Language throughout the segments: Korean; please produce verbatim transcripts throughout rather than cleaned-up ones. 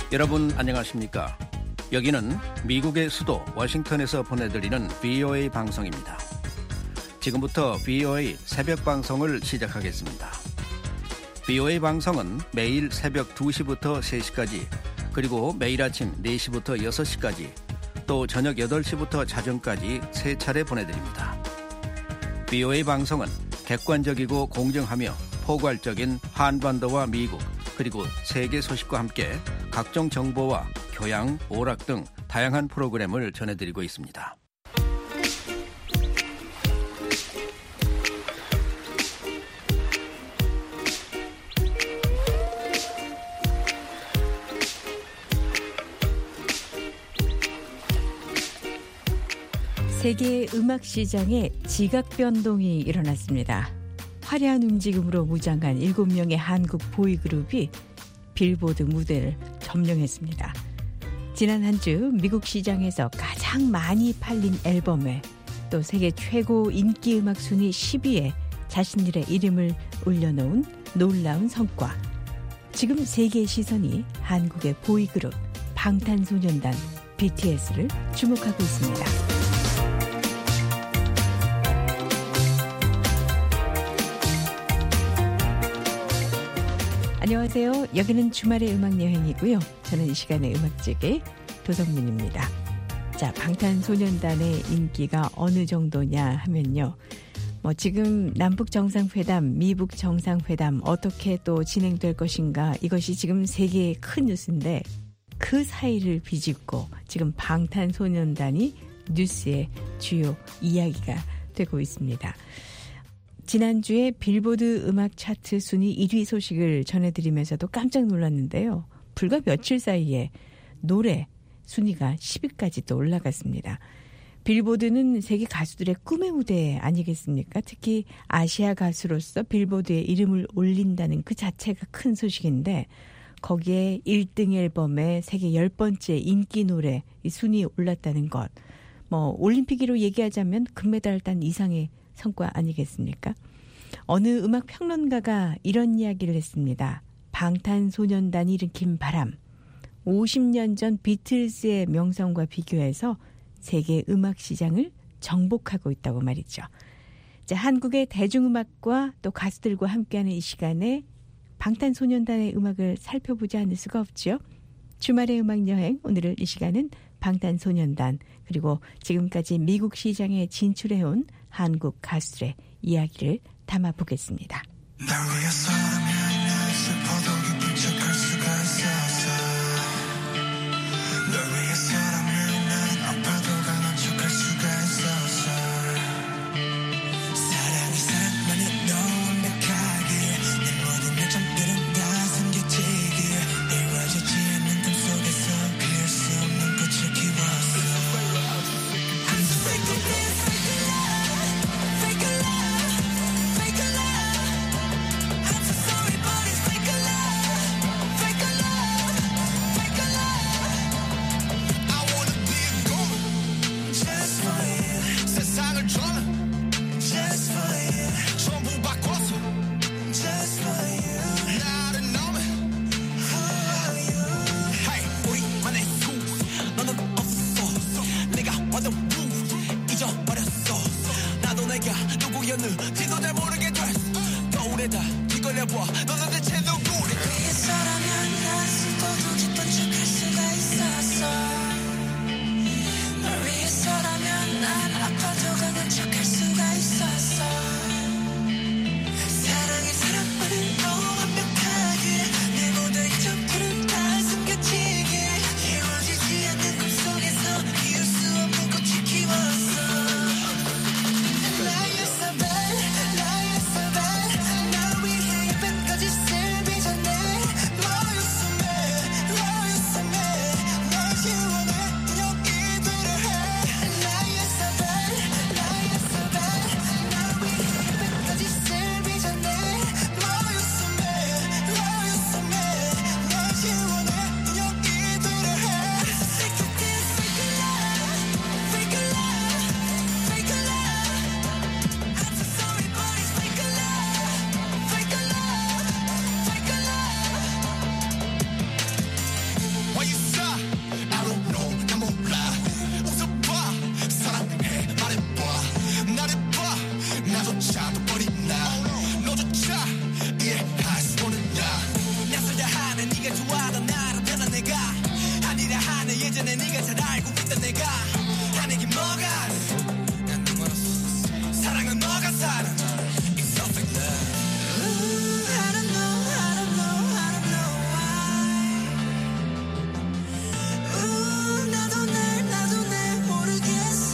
여러분 안녕하십니까? 여기는 미국의 수도 워싱턴에서 보내드리는 브이오에이 방송입니다. 지금부터 브이오에이 새벽 방송을 시작하겠습니다. 브이오에이 방송은 매일 새벽 두 시부터 세 시까지, 그리고 매일 아침 네 시부터 여섯 시까지, 또 저녁 여덟 시부터 자정까지 세 차례 보내드립니다. 브이오에이 방송은 객관적이고 공정하며 포괄적인 한반도와 미국, 그리고 세계 소식과 함께 각종 정보와 교양, 오락 등 다양한 프로그램을 전해드리고 있습니다. 세계 음악 시장에 지각 변동이 일어났습니다. 화려한 움직임으로 무장한 일곱 명의 한국 보이그룹이 빌보드 무대를 점령했습니다. 지난 한 주 미국 시장에서 가장 많이 팔린 앨범에, 또 세계 최고 인기 음악 순위 십 위에 자신들의 이름을 올려놓은 놀라운 성과. 지금 세계의 시선이 한국의 보이그룹 방탄소년단 비티에스를 주목하고 있습니다. 안녕하세요. 여기는 주말의 음악여행이고요. 저는 이 시간의 음악지기 도성민입니다. 자, 방탄소년단의 인기가 어느 정도냐 하면요. 뭐 지금 남북 정상회담, 미북 정상회담 어떻게 또 진행될 것인가, 이것이 지금 세계의 큰 뉴스인데, 그 사이를 비집고 지금 방탄소년단이 뉴스의 주요 이야기가 되고 있습니다. 지난주에 빌보드 음악 차트 순위 일 위 소식을 전해드리면서도 깜짝 놀랐는데요. 불과 며칠 사이에 노래 순위가 십 위까지 또 올라갔습니다. 빌보드는 세계 가수들의 꿈의 무대 아니겠습니까? 특히 아시아 가수로서 빌보드에 이름을 올린다는 그 자체가 큰 소식인데, 거기에 일 등 앨범에 세계 열 번째 인기 노래 이 순위에 올랐다는 것. 뭐 올림픽으로 얘기하자면 금메달 단 이상의 성과 아니겠습니까? 어느 음악 평론가가 이런 이야기를 했습니다. 방탄소년단이 일으킨 바람, 오십 년 전 비틀즈의 명성과 비교해서 세계 음악 시장을 정복하고 있다고 말이죠. 이제 한국의 대중음악과 또 가수들과 함께하는 이 시간에 방탄소년단의 음악을 살펴보지 않을 수가 없죠. 주말의 음악여행, 오늘은 이 시간은 방탄소년단, 그리고 지금까지 미국 시장에 진출해온 한국 가수들의 이야기를 담아보겠습니다. 날 위해서라면 슬퍼도 기쁜 척할 수가 있었어. 널 위해서라면 난 아파도 강한 척할 수가 있었어. 사랑이 사랑만은 너무 완벽하게 내 모든 요점들은 다 숨겨지길, 이루어지지 않는 꿈 속에서 피울 수 없는 꽃을 키웠어. I'm sick of this. 지도 잘 모르게 됐어. 거울에다 뒤걸려봐. 너는 대체 누구래? 위해서라면 난 슬퍼도 기쁜 척할 수가 있었어. 널 위해서라면 난 아파도 강한 척할 수가 있었어. 사랑이 사랑만은 너무 완벽하게 내 모든 점들은 다 숨겨지게, 이루어지지 않는 꿈 속에서 피울 수 없는 꽃을 키웠어. Say 알고 있던 내가 하는 게 뭐가 난 너무 사랑은 너가 사는 It's so fake love Ooh, I don't know, I don't know, I don't know why Ooh, 나도 날, 나도 날 모르겠어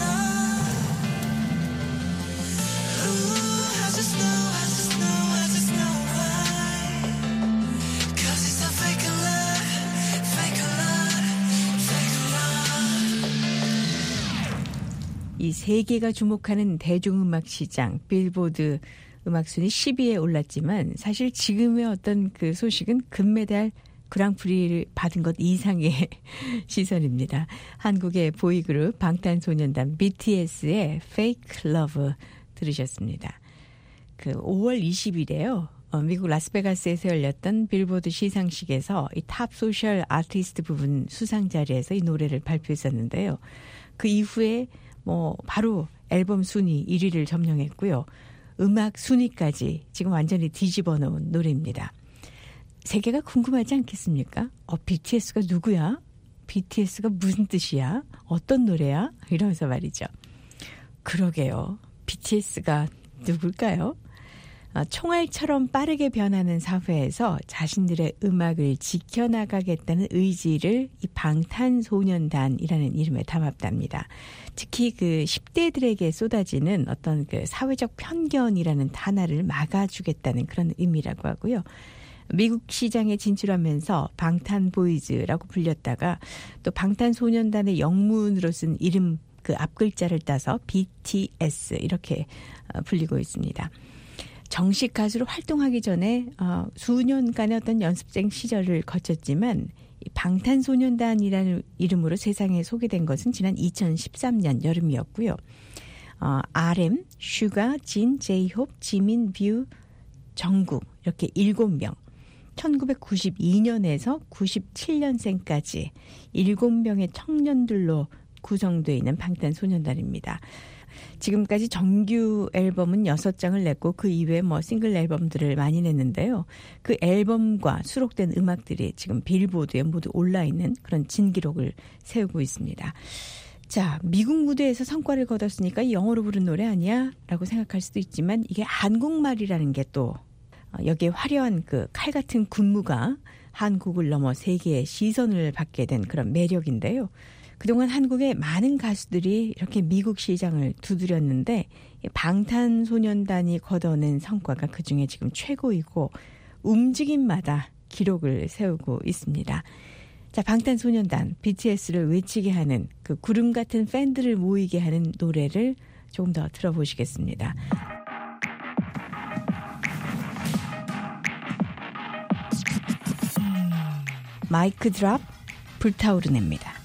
Ooh, I just know, I just know, I just know why Cause it's a fake love, fake love, fake love 이 세계가 주목하는 대중음악 시장 빌보드 음악 순위 십 위에 올랐지만 사실 지금의 어떤 그 소식은 금메달 그랑프리를 받은 것 이상의 시선입니다. 한국의 보이그룹 방탄소년단 비티에스의 Fake Love 들으셨습니다. 그 오월 이십일에요. 어, 미국 라스베가스에서 열렸던 빌보드 시상식에서 이 탑 소셜 아티스트 부분 수상 자리에서 이 노래를 발표했었는데요. 그 이후에 뭐 바로 앨범 순위 일 위를 점령했고요. 음악 순위까지 지금 완전히 뒤집어 놓은 노래입니다. 세계가 궁금하지 않겠습니까? 어, 비티에스가 누구야? 비티에스가 무슨 뜻이야? 어떤 노래야? 이러면서 말이죠. 그러게요. 비티에스가 누굴까요? 어, 총알처럼 빠르게 변하는 사회에서 자신들의 음악을 지켜나가겠다는 의지를 이 방탄소년단이라는 이름에 담았답니다. 특히 그 십 대들에게 쏟아지는 어떤 그 사회적 편견이라는 탄압을 막아주겠다는 그런 의미라고 하고요. 미국 시장에 진출하면서 방탄보이즈라고 불렸다가 또 방탄소년단의 영문으로 쓴 이름 그 앞글자를 따서 비티에스 이렇게 불리고 있습니다. 정식 가수로 활동하기 전에 어, 수년간의 어떤 연습생 시절을 거쳤지만 방탄소년단이라는 이름으로 세상에 소개된 것은 지난 이천십삼 년 여름이었고요. 어, 알엠, 슈가, 진, 제이홉, 지민, 뷰, 정국 이렇게 일곱 명. 천구백구십이 년에서 구십칠 년생까지 일곱 명의 청년들로 구성되어 있는 방탄소년단입니다. 지금까지 정규 앨범은 여섯 장을 냈고 그 이외에 뭐 싱글 앨범들을 많이 냈는데요. 그 앨범과 수록된 음악들이 지금 빌보드에 모두 올라있는 그런 진기록을 세우고 있습니다. 자, 미국 무대에서 성과를 거뒀으니까 영어로 부른 노래 아니야? 라고 생각할 수도 있지만 이게 한국말이라는 게 또 여기에 화려한 그 칼 같은 군무가 한국을 넘어 세계의 시선을 받게 된 그런 매력인데요. 그동안 한국의 많은 가수들이 이렇게 미국 시장을 두드렸는데 방탄소년단이 거둬낸 성과가 그중에 지금 최고이고 움직임마다 기록을 세우고 있습니다. 자, 방탄소년단 비티에스를 외치게 하는 그 구름 같은 팬들을 모이게 하는 노래를 조금 더 들어보시겠습니다. 마이크 드랍 불타오르냅니다.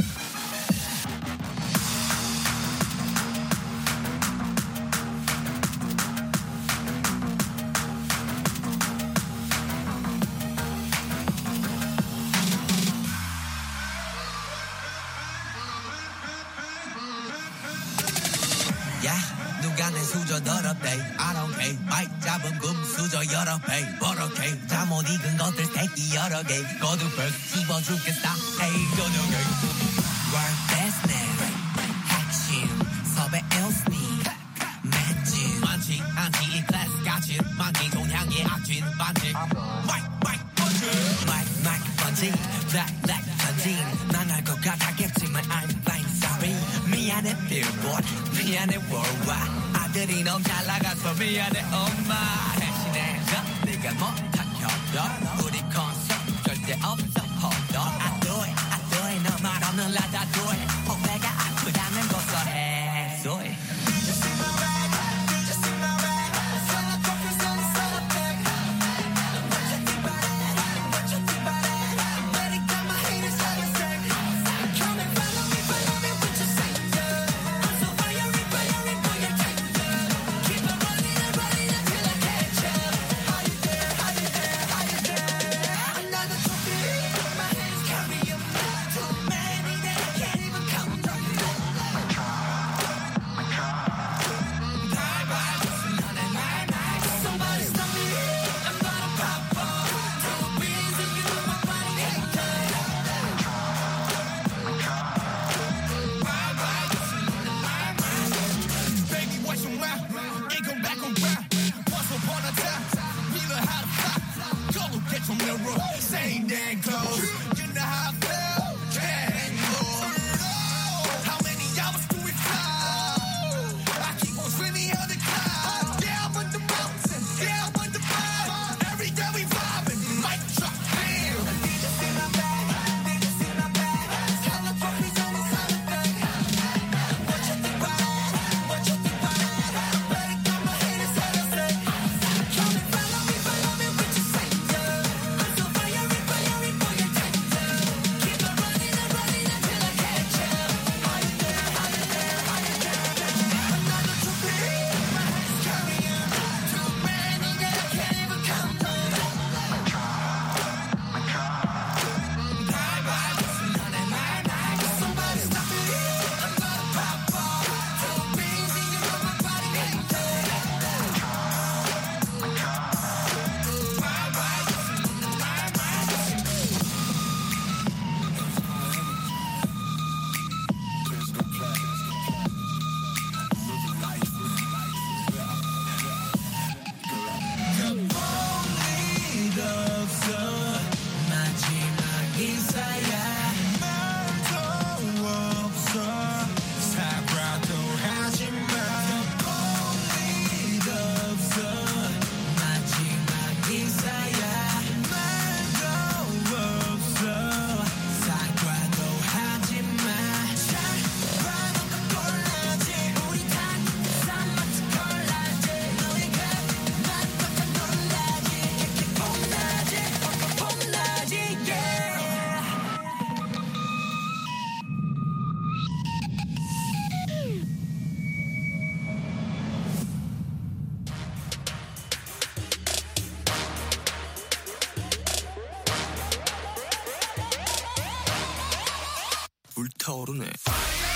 수저 더럽대 I don't care 마이크 잡은 금 수저 여러 배 버럭해 잠못 익은 것들 새끼 여러 개 거두벌 씹어 죽겠어 에이 저녁에 Work that's now 핵심 섭외 일스니 맷진 많지 않지 이 클래스 같이 많기 종향의 악진 반칙 마이크 마이크 번지 마이크 마이크 번지 블랙 블랙 번지 난 알 것 같았겠지만 I'm fine sorry 미안해 billboard 미안해 worldwide 아들이 너무 잘 나가서 미안해 엄마 대신해줘 네가 못한 협력 우리 콘서트 절대 없어 hold on I do it I do it 너 말 없는 라다 do it 혹배가 아프다면 고소해 so it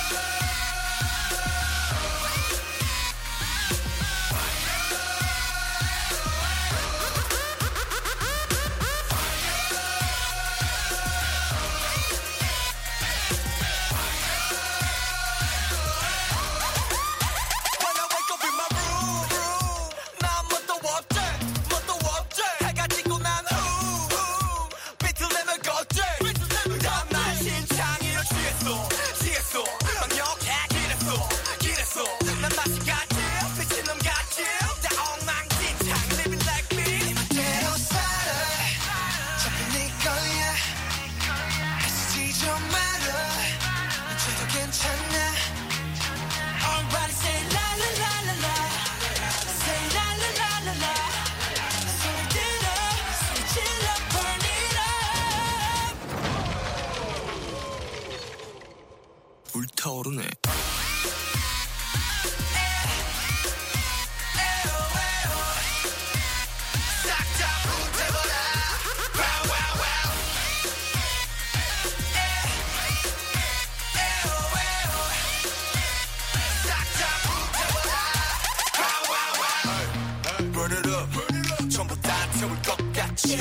불타오르네. Burn it up. 전부 다 태울 것 같이.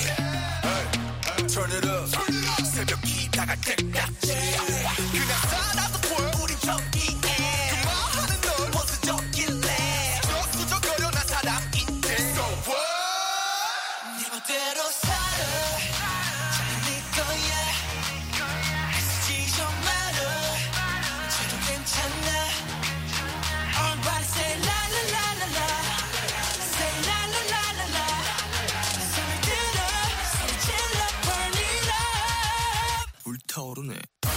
Turn it up. 새벽이 다갈 때까지. 그냥 살아도 보여 우린 저기에. 그만하는 널 멋스졌길래. 저수저거려 난 사람인데. So what? 네 멋대로 살아. 잘 네 거야. 애쓰지 좀 말아. 저도 괜찮아. Everybody say la la la la la. Say la la la la la. 손을 들어 소리 질러 burn it up. 불타오르네.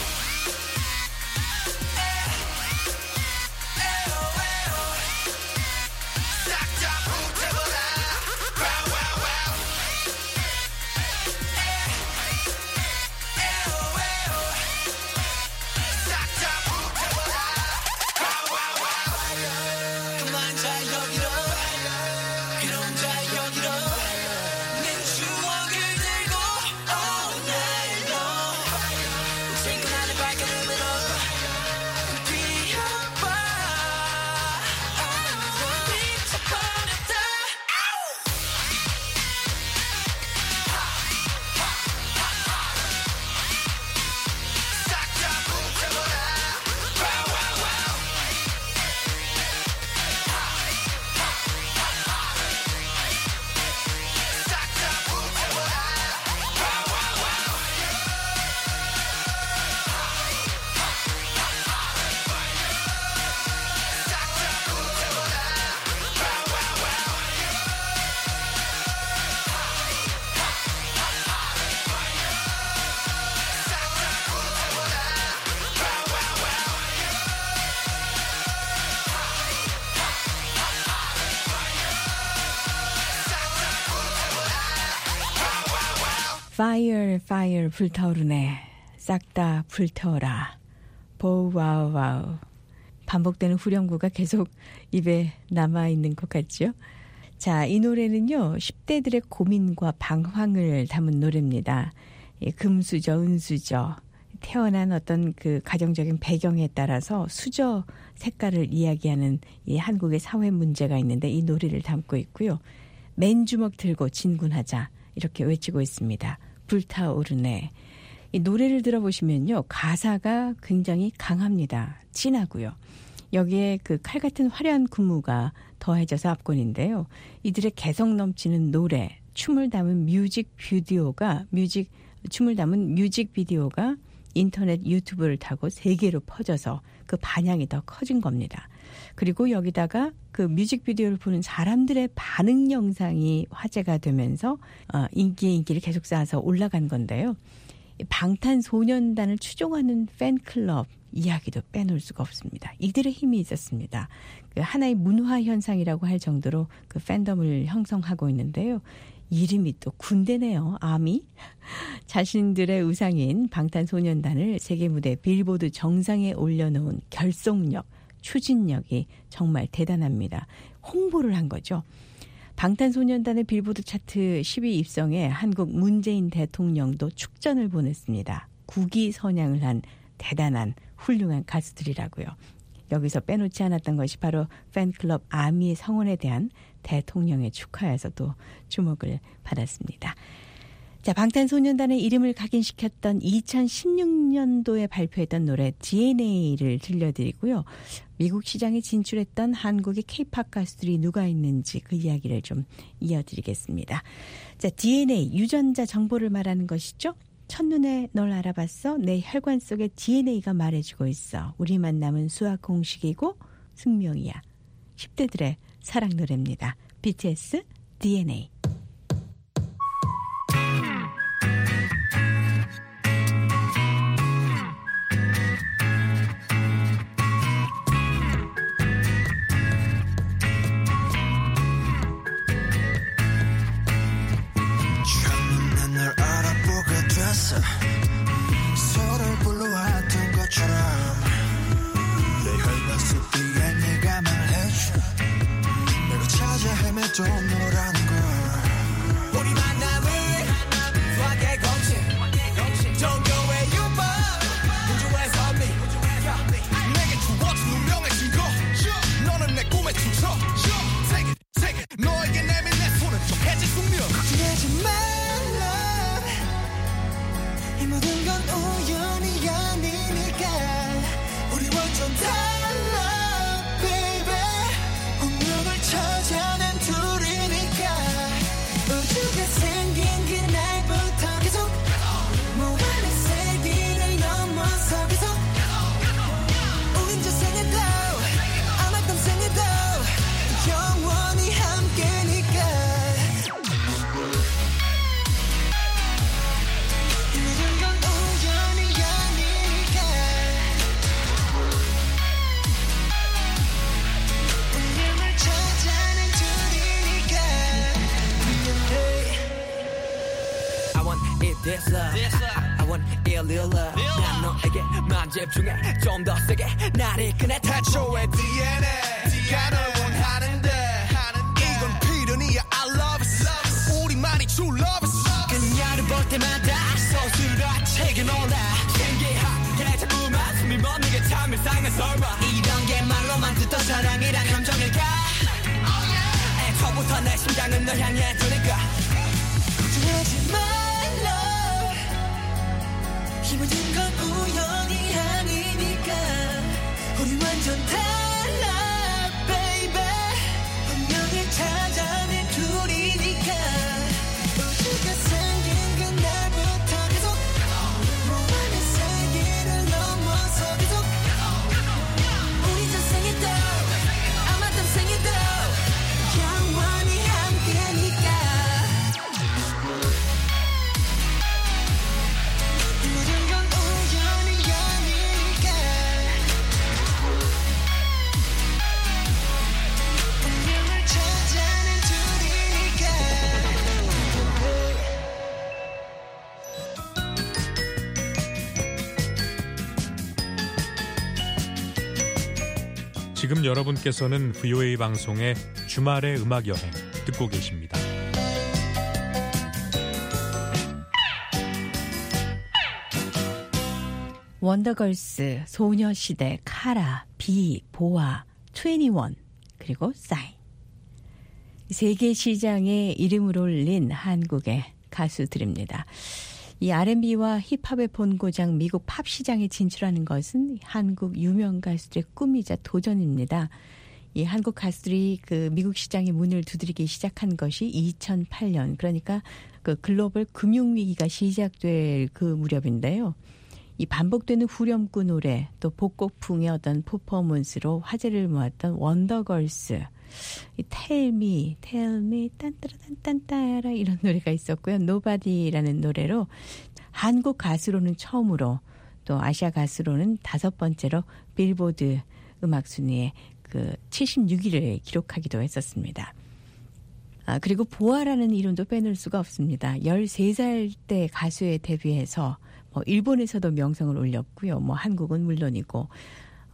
그만 자 여기로 이런 자 여기로 내 추억을 들고 all night long 친구나는 발걸음으로 뛰어봐 미쳐버렸다 싹 다 붙여버려 Fire, fire, 불타오르네. 싹 다 불태워라. 보우, 와우, 와우. 반복되는 후렴구가 계속 입에 남아있는 것 같죠? 자, 이 노래는요, 십 대들의 고민과 방황을 담은 노래입니다. 예, 금수저, 은수저. 태어난 어떤 그 가정적인 배경에 따라서 수저 색깔을 이야기하는 이 한국의 사회 문제가 있는데 이 노래를 담고 있고요. 맨주먹 들고 진군하자. 이렇게 외치고 있습니다. 불타오르네. 이 노래를 들어보시면요. 가사가 굉장히 강합니다. 진하고요. 여기에 그 칼 같은 화려한 군무가 더해져서 압권인데요. 이들의 개성 넘치는 노래, 춤을 담은 뮤직비디오가 뮤직 춤을 담은 뮤직비디오가 인터넷 유튜브를 타고 세계로 퍼져서 그 반향이 더 커진 겁니다. 그리고 여기다가 그 뮤직비디오를 보는 사람들의 반응 영상이 화제가 되면서 인기에 인기를 계속 쌓아서 올라간 건데요. 방탄소년단을 추종하는 팬클럽 이야기도 빼놓을 수가 없습니다. 이들의 힘이 있었습니다. 그 하나의 문화 현상이라고 할 정도로 그 팬덤을 형성하고 있는데요. 이름이 또 군대네요. 아미. 자신들의 우상인 방탄소년단을 세계 무대 빌보드 정상에 올려놓은 결속력, 추진력이 정말 대단합니다. 홍보를 한 거죠. 방탄소년단의 빌보드 차트 십 위 입성에 한국 문재인 대통령도 축전을 보냈습니다. 국위선양을 한 대단한 훌륭한 가수들이라고요. 여기서 빼놓지 않았던 것이 바로 팬클럽 아미의 성원에 대한 대통령의 축하에서도 주목을 받았습니다. 자, 방탄소년단의 이름을 각인시켰던 이천십육 년도에 발표했던 노래 디엔에이를 들려드리고요. 미국 시장에 진출했던 한국의 케이팝 가수들이 누가 있는지 그 이야기를 좀 이어드리겠습니다. 자, 디엔에이, 유전자 정보를 말하는 것이죠. 첫눈에 널 알아봤어. 내 혈관 속에 디엔에이가 말해주고 있어. 우리만 남은 수학 공식이고 숙명이야. 십 대들의 사랑 노래입니다. 비티에스 디엔에이. 서로를 불러왔던 것처럼 내 혈관 속 디엔에이가 말해줘 내가 찾아 헤매도 너라는 걸 우리 만남은 수학의 공식 종교의 유법 우주의 선미 내게 주어진 운명의 증거 너는 내 꿈의 주처 Take it, take it 너에게 내민 내 손은 좀 해질 숙명 걱정하지 말라 이 모든 건 우연이 아니니까 우리 완전 달라 baby 운명을 찾아낸 둘이니까 우주가 생긴 그날부터 계속 무한의 세기를 넘어서 계속 우린 저 생에도 아마 딴 생에도 영원히 함께니까 This love, I want a little love. 난 너에게만 집중해 좀 더 세게 날 이끄네. 태초의 디엔에이가 널 원하는데 이건 필연이야. I love it. 우리만이 true love it. 그녀를 볼 때마다 서술화책에 놀라 신기하게 자꾸만 숨이 멎는 게 참 일상의 설마 이런 게 말로만 듣던 사랑이란 감정일까. 애초부터 내 심장은 널 향해 두니까 걱정하지 마. 이 모든 건 우연이 아니니까 우리 완전 달라 baby 운명을 찾아낸 둘이니까 우주가 생긴 그날부터 계속 무한의 세계를 넘어서 계속 우리 전생에도 아마 딴 생에도 영원히 함께니까 지금 여러분께서는 브이오에이 방송의 주말의 음악여행 듣고 계십니다. 원더걸스, 소녀시대, 카라, 비, 보아, 이십일 그리고 싸이. 세계 시장에 이름을 올린 한국의 가수들입니다. 이 알앤비와 힙합의 본고장 미국 팝 시장에 진출하는 것은 한국 유명 가수들의 꿈이자 도전입니다. 이 한국 가수들이 그 미국 시장의 문을 두드리기 시작한 것이 이천팔 년, 그러니까 그 글로벌 금융위기가 시작될 그 무렵인데요. 이 반복되는 후렴구 노래, 또 복고풍의 어떤 퍼포먼스로 화제를 모았던 원더걸스, 이 Tell Me, Tell Me, 딴따라딴딴따라 이런 노래가 있었고요. Nobody라는 노래로 한국 가수로는 처음으로 또 아시아 가수로는 다섯 번째로 빌보드 음악 순위에 그 칠십육 위를 기록하기도 했었습니다. 아, 그리고 보아라는 이름도 빼놓을 수가 없습니다. 열세 살 때 가수에 데뷔해서 뭐 일본에서도 명성을 올렸고요. 뭐 한국은 물론이고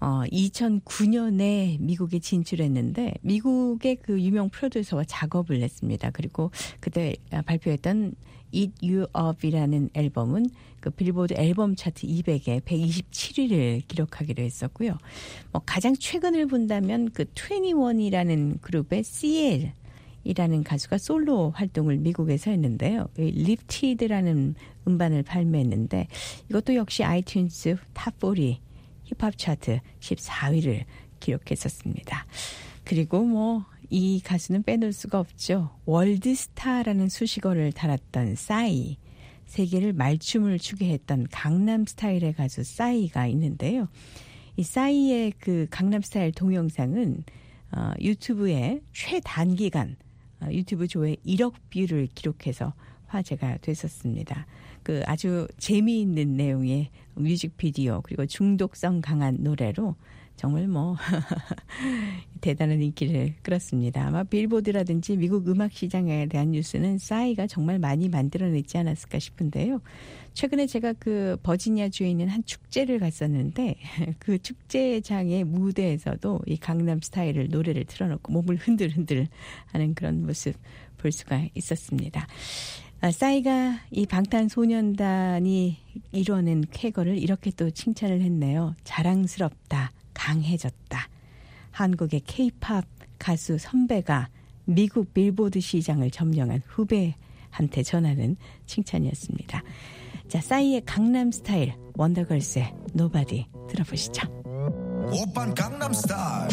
어, 이천구 년에 미국에 진출했는데 미국의 그 유명 프로듀서와 작업을 했습니다. 그리고 그때 발표했던 Eat You Up이라는 앨범은 그 빌보드 앨범 차트 이백에 백이십칠 위를 기록하기로 했었고요. 뭐 가장 최근을 본다면 그 이십일이라는 그룹의 씨엘 이라는 가수가 솔로 활동을 미국에서 했는데요. 리프티드라는 음반을 발매했는데 이것도 역시 아이튠즈 탑 사십 힙합 차트 십사 위를 기록했었습니다. 그리고 뭐 이 가수는 빼놓을 수가 없죠. 월드스타라는 수식어를 달았던 싸이, 세계를 말춤을 추게 했던 강남스타일의 가수 싸이가 있는데요. 이 싸이의 그 강남스타일 동영상은 어, 유튜브에 최단기간 어, 유튜브 조회 일억 뷰를 기록해서 화제가 됐었습니다. 그 아주 재미있는 내용의 뮤직비디오 그리고 중독성 강한 노래로 정말 뭐 대단한 인기를 끌었습니다. 아마 빌보드라든지 미국 음악 시장에 대한 뉴스는 싸이가 정말 많이 만들어냈지 않았을까 싶은데요. 최근에 제가 그 버지니아주에 있는 한 축제를 갔었는데 그 축제장의 무대에서도 이 강남 스타일을 노래를 틀어놓고 몸을 흔들흔들 하는 그런 모습 볼 수가 있었습니다. 아, 싸이가 이 방탄소년단이 이뤄낸 쾌거를 이렇게 또 칭찬을 했네요. 자랑스럽다. 강해졌다. 한국의 K-팝 가수 선배가 미국 빌보드 시장을 점령한 후배한테 전하는 칭찬이었습니다. 자, 싸이의 강남스타일, 원더걸스의 Nobody 들어보시죠. 오빤 강남스타일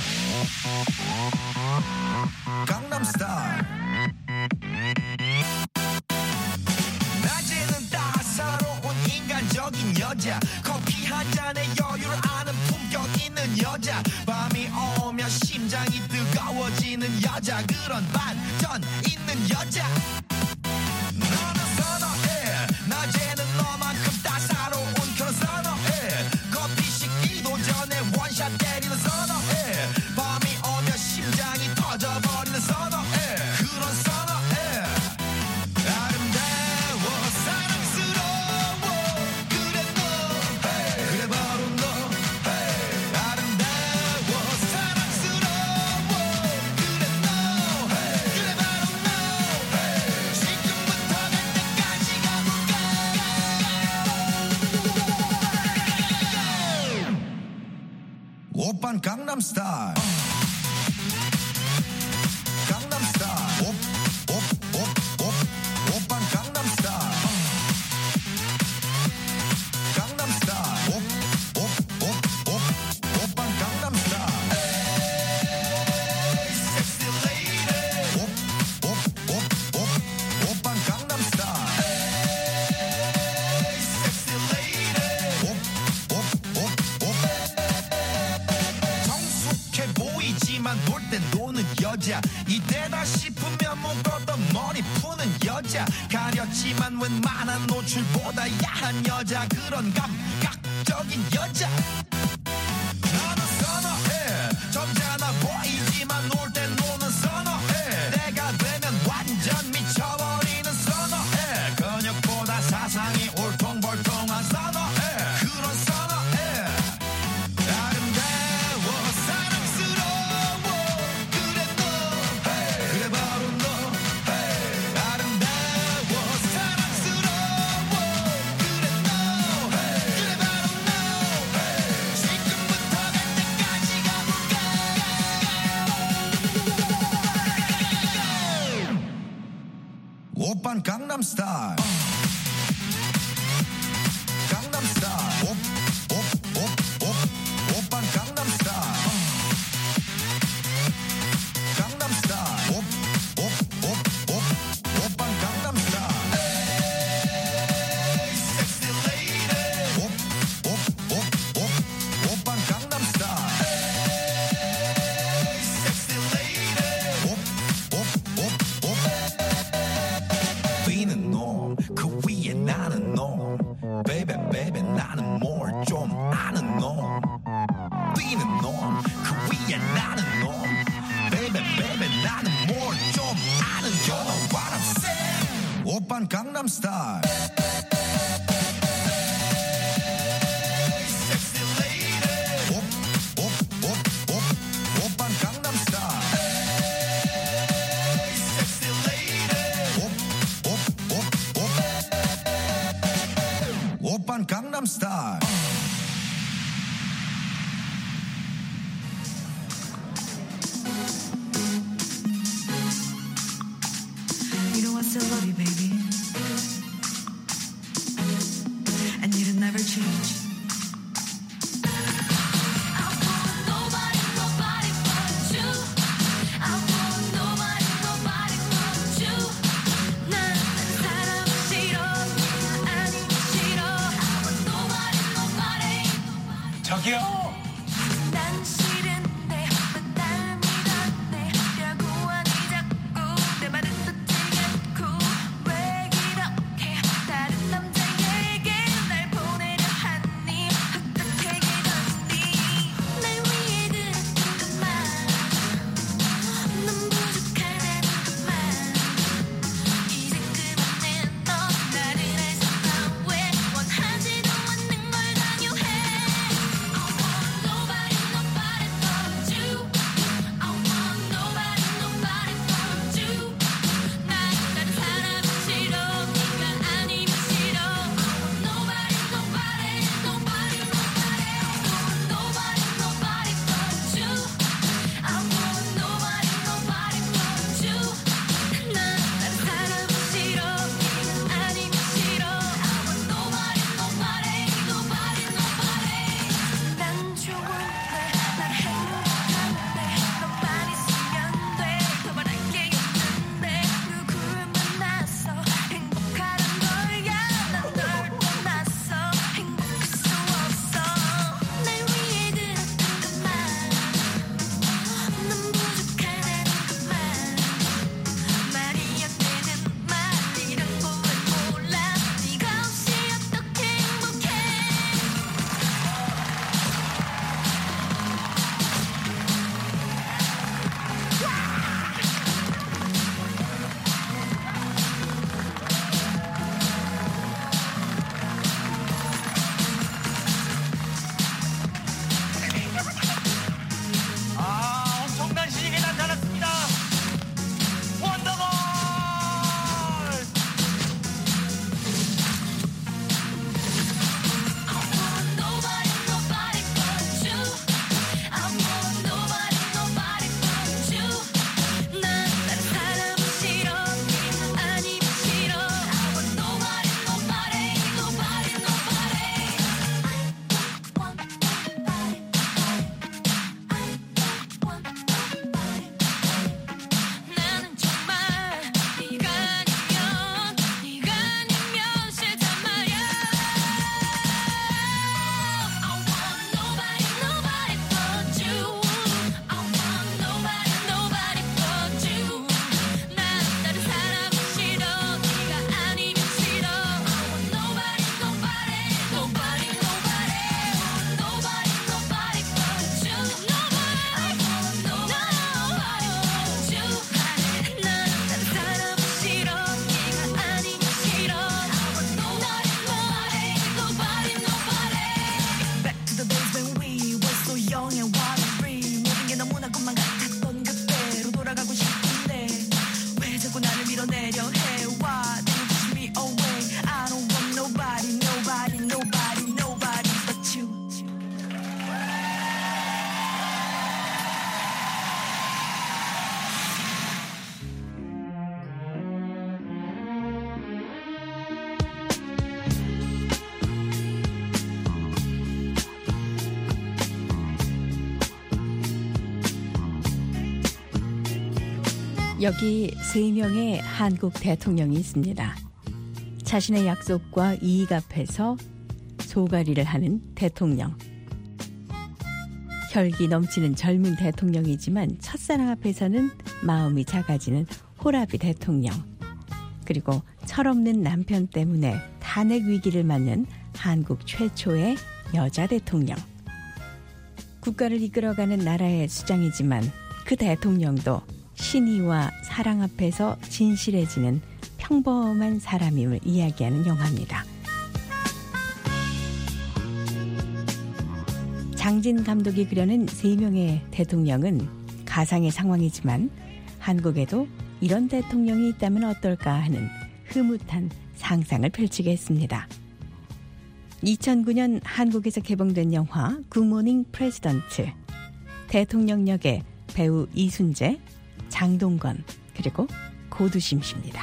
강남스타일 낮에는 따사로운 인간적인 여자 커피 한 잔에 여유를 아는 품격 있는 여자 밤이 오면 심장이 뜨거워지는 여자 그런 반전 있는 여자 너는 선어해 낮에는 너만큼 따사로운 그런 선어해 커피 식기도 전에 원샷 때리는 선어해 밤이 오면 심장이 터져버리는 선어해 그런 선어해 아름다워 사랑스러워 그래 너 그래 바로 너 아름다워 사랑스러워 그래 너 그래 바로 너 지금부터 갈 때까지 가볼까 오빤 강남스타일 강남스타일 옵옵옵옵 오빤 강남스타일 강남스타일 옵옵옵옵 오빤 강남스타일 에이 섹시 레이디 옵옵옵옵 오빤 강남스타일 에이 섹시 레이디 옵옵옵옵 성숙해 보이지만 놀 땐 노는 여자 이때다 싶으면 묶었던 머리 푸는 여자 가렸지만 웬만한 노출보다 야한 여자 그런 감각적인 여자 나는 선어해 점잖아 보이지만 놀 땐 노는 선어해 내가 되면 완전 미쳐버리는 선어해 근육보다 사상이 울퉁불퉁한 선어해 그런 선어해 아름다워 사랑스러워 그래 너 그래 바로 너 아름다워 사랑스러워 그래 너 그래 바로 너 지금부터 갈 때까지 가볼까 오빤 강남스타일 강남스타일 옵옵옵옵 오빤 강남스타일 강남스타일 옵옵옵옵 오빤 강남스타일 에이 섹시 레이디 옵옵옵옵 오빤 강남스타일 에이 섹시 레이디 옵옵옵옵 뛰는 놈그 위에 나는 놈 베이베 베이베 나는 뭘 좀 아는 놈 뛰는 놈그 위에 나는 놈 베이베 베이베 나는 뭘 좀 아는 You know what I'm saying 오빤 강남스타일 섹시 레이디 옵옵 여기 세 명의 한국 대통령이 있습니다. 자신의 약속과 이익 앞에서 소가리를 하는 대통령. 혈기 넘치는 젊은 대통령이지만 첫사랑 앞에서는 마음이 작아지는 호라비 대통령. 그리고 철없는 남편 때문에 탄핵 위기를 맞는 한국 최초의 여자 대통령. 국가를 이끌어가는 나라의 수장이지만 그 대통령도 신의와 사랑 앞에서 진실해지는 평범한 사람임을 이야기하는 영화입니다. 장진 감독이 그려낸 세 명의 대통령은 가상의 상황이지만 한국에도 이런 대통령이 있다면 어떨까 하는 흐뭇한 상상을 펼치게 했습니다. 이천구 년 한국에서 개봉된 영화 굿모닝 프레지던트. 대통령 역의 배우 이순재, 장동건, 그리고 고두심 씨입니다.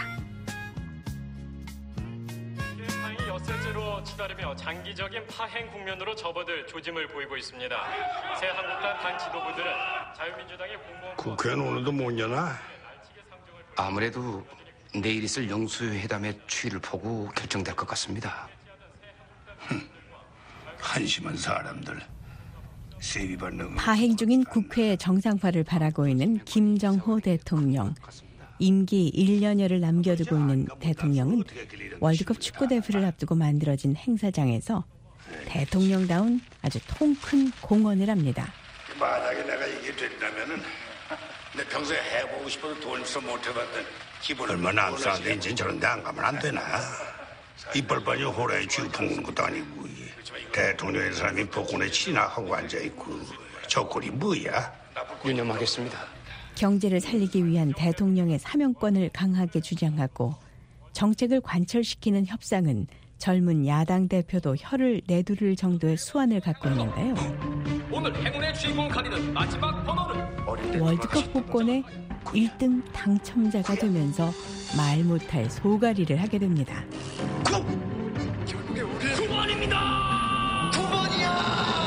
유엔파이 엿새째로 치달으며 장기적인 파행 국면으로 접어들 조짐을 보이고 있습니다. 새 한국당 당 지도부들은 자유민주당의 공무원 국회는 오늘도 못 여나? 아무래도 내일 있을 영수회담의 추이를 보고 결정될 것 같습니다. 한심한 사람들. 파행 중인 국회 정상화를 바라고 있는 김정호 대통령. 임기 일 년여를 남겨두고 있는 대통령은 월드컵 축구 대회를 앞두고 만들어진 행사장에서 대통령다운 아주 통큰 공언을 합니다. 만약에 내가 이게 된다면은 내 평소에 해보고 싶어도 돈써 못 해봤던 기본 얼마나 안 사는데 이제 저런 데 안 가면 안 되나. 이빨 빠져 호라에 쥐 품는 것도 아니고 대통령의 사람이 복권에 친하고 앉아있고 저 꼴이 뭐야. 유념하겠습니다. 경제를 살리기 위한 대통령의 사명권을 강하게 주장하고 정책을 관철시키는 협상은 젊은 야당 대표도 혀를 내두를 정도의 수완을 갖고 있는데요. 오늘 행운의 주인공 가리는 마지막 번호는 월드컵 복권의 일 등 당첨자가 되면서 말 못할 소가리를 하게 됩니다. 구 번입니다. 구 번이야.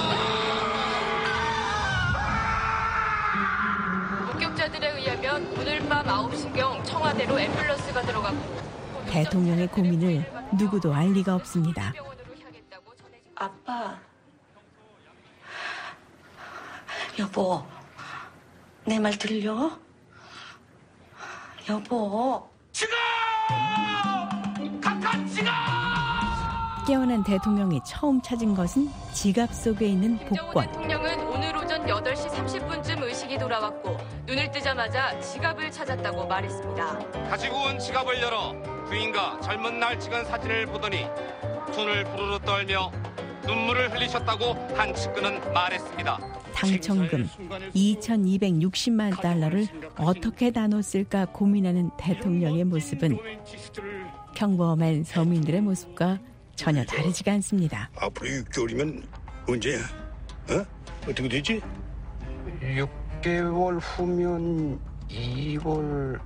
목격자들에 의하면 오늘 밤 아홉 시경 청와대로 앰뷸런스가 들어갔고 대통령의 고민을 누구도 알 리가 없습니다. 아빠, 여보, 내 말 들려? 여보. 지금! 각각 지금! 깨어난 대통령이 처음 찾은 것은 지갑 속에 있는 복권. 대통령은 오늘 오전 여덟 시 삼십 분쯤 의식이 돌아왔고 눈을 뜨자마자 지갑을 찾았다고 말했습니다. 가지고 온 지갑을 열어 부인과 젊은 날 찍은 사진을 보더니 손을 부르르 떨며 눈물을 흘리셨다고 한 측근은 말했습니다. 당첨금 이천이백육십만 달러를 어떻게 나눴을까 고민하는 대통령의 모습은 평범한 서민들의 모습과 전혀 다르지가 않습니다. 앞으로 육 개월이면 언제야? 어? 어떻게 되지? 육 개월 후면 이월...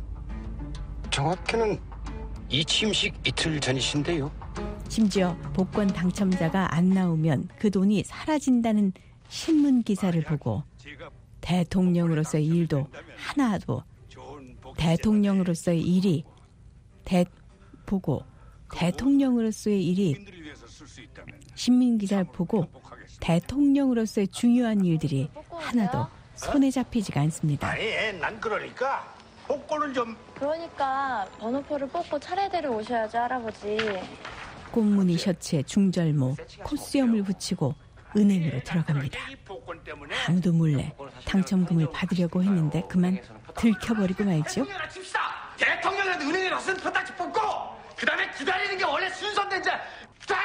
정확히는 이 취임식 이틀 전이신데요. 심지어 복권 당첨자가 안 나오면 그 돈이 사라진다는 신문 기사를 보고 대통령으로서의 일도 하나도 대통령으로서의 일이 대 보고 대통령으로서의 일이 신문 기사를 보고 대통령으로서의 중요한 일들이 하나도 손에 잡히지가 않습니다. 아니, 난 그러니까 복권을 좀... 그러니까 번호표를 뽑고 차례대로 오셔야죠, 할아버지. 꽃무늬 셔츠에 중절모, 콧수염을 붙이고 은행으로 들어갑니다. 아무도 몰래 당첨금을 받으려고 했는데 그만 들켜버리고 말죠. 대통령한테 은행에 넣었으면 표딱지 뽑고 그 다음에 기다리는 게 원래 순서인데 이제 가!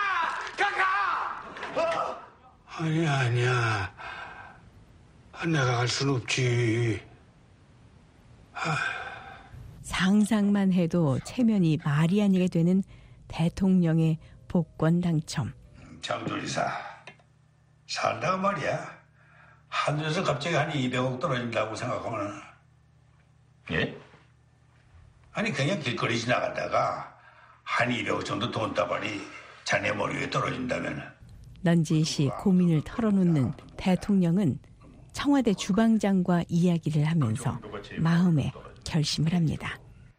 가! 가! 어. 아니야, 아니야. 내가 갈 순 없지. 아. 상상만 해도 체면이 말이 아니게 되는 대통령의 복권 당첨. 장조리사, 살다가 말이야. 하늘에서 갑자기 한 이백억 떨어진다고 생각하면 예? 아니 그냥 길거리 지나가다가 한 이백억 정도 돈다발이 자네 머리 위에 떨어진다면 넌지시 고민을 털어놓는 대통령은 청와대 주방장과 이야기를 하면서 마음에 결심을 합니다.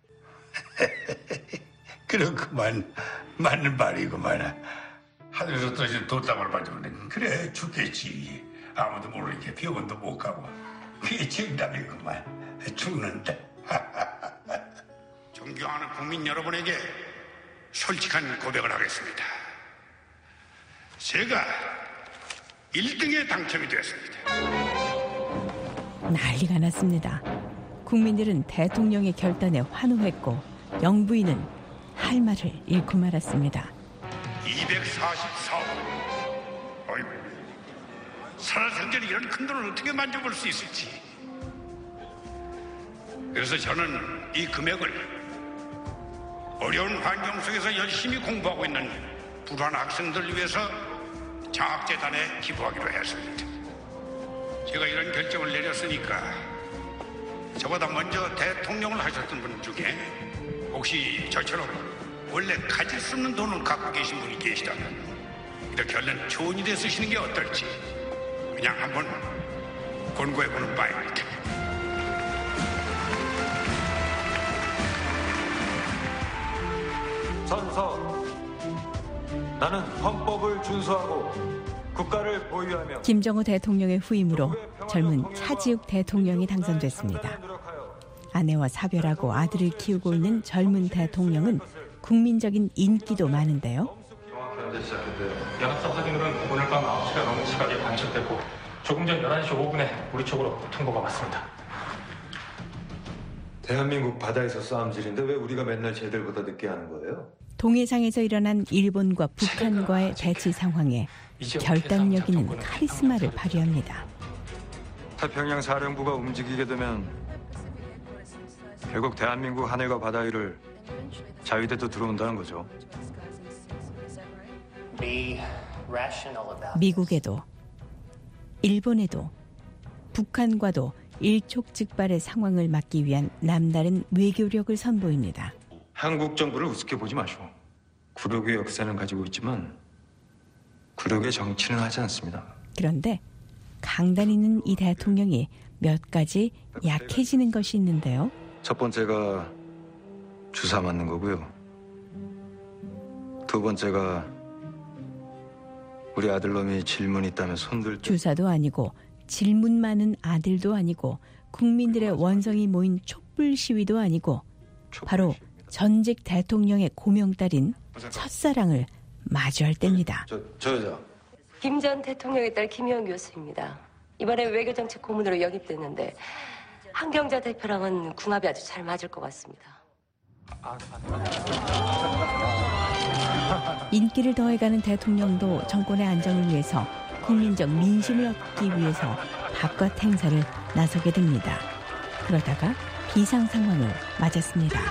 그렇구만. 맞는 말이구만. 하늘에서 떨어진 돈다발 받으면 그래 죽겠지. 아무도 모르게 병원도 못 가고 그게 정답이구만. 죽는다. 존경하는 국민 여러분에게 솔직한 고백을 하겠습니다. 제가 일 등에 당첨이 되었습니다. 난리가 났습니다. 국민들은 대통령의 결단에 환호했고 영부인은 할 말을 잃고 말았습니다. 이백사십사 억. 어이구, 살아생전에 이런 큰 돈을 어떻게 만져볼 수 있을지. 그래서 저는 이 금액을 어려운 환경 속에서 열심히 공부하고 있는 불우한 학생들을 위해서 장학재단에 기부하기로 했습니다. 제가 이런 결정을 내렸으니까 저보다 먼저 대통령을 하셨던 분 중에 혹시 저처럼 원래 가질 수 없는 돈을 갖고 계신 분이 계시다면 이렇게 얼른 좋은 일에 쓰시는 게 어떨지 그냥 한번 권고해보는 바입니다. 선서, 나는 헌법을 준수하고 국가를 보유하며 김정우 대통령의 후임으로 젊은 차지욱 대통령이 당선됐습니다. 아내와 사별하고 아들을 키우고 있는 젊은 대통령은 국민적인 인기도 많은데요. 연합사 확인으로는 오늘 밤 아홉 시가 넘는 시각이 관측됐고 조금 전 열한 시 오 분에 우리 쪽으로 통보가 왔습니다. 대한민국 바다에서 싸움질인데 왜 우리가 맨날 쟤들보다 늦게 하는 거예요? 동해상에서 일어난 일본과 북한과의 대치 상황에 결단력 있는 카리스마를 발휘합니다. 태평양 사령부가 움직이게 되면 결국 대한민국 하늘과 바다 위를 자위대도 들어온다는 거죠. 미국에도 일본에도 북한과도 일촉즉발의 상황을 막기 위한 남다른 외교력을 선보입니다. 한국 정부를 우습게 보지 마시오. 굴욕의 역사는 가지고 있지만 굴욕의 정치는 하지 않습니다. 그런데 강단 있는 이 대통령이 몇 가지 약해지는 것이 있는데요. 첫 번째가 주사 맞는 거고요. 두 번째가 우리 아들놈이 질문 있다면 손들 때 주사도 아니고 질문 많은 아들도 아니고 국민들의 원성이 모인 촛불 시위도 아니고 바로 전직 대통령의 고명딸인 첫사랑을 마주할 때입니다. 저, 저 여자. 김 전 대통령의 딸 김영 교수입니다. 이번에 외교정책 고문으로 영입됐는데 한경자 대표랑은 궁합이 아주 잘 맞을 것 같습니다. 인기를 더해가는 대통령도 정권의 안정을 위해서 국민적 민심을 얻기 위해서 바깥 행사를 나서게 됩니다. 그러다가 비상 상황을 맞았습니다.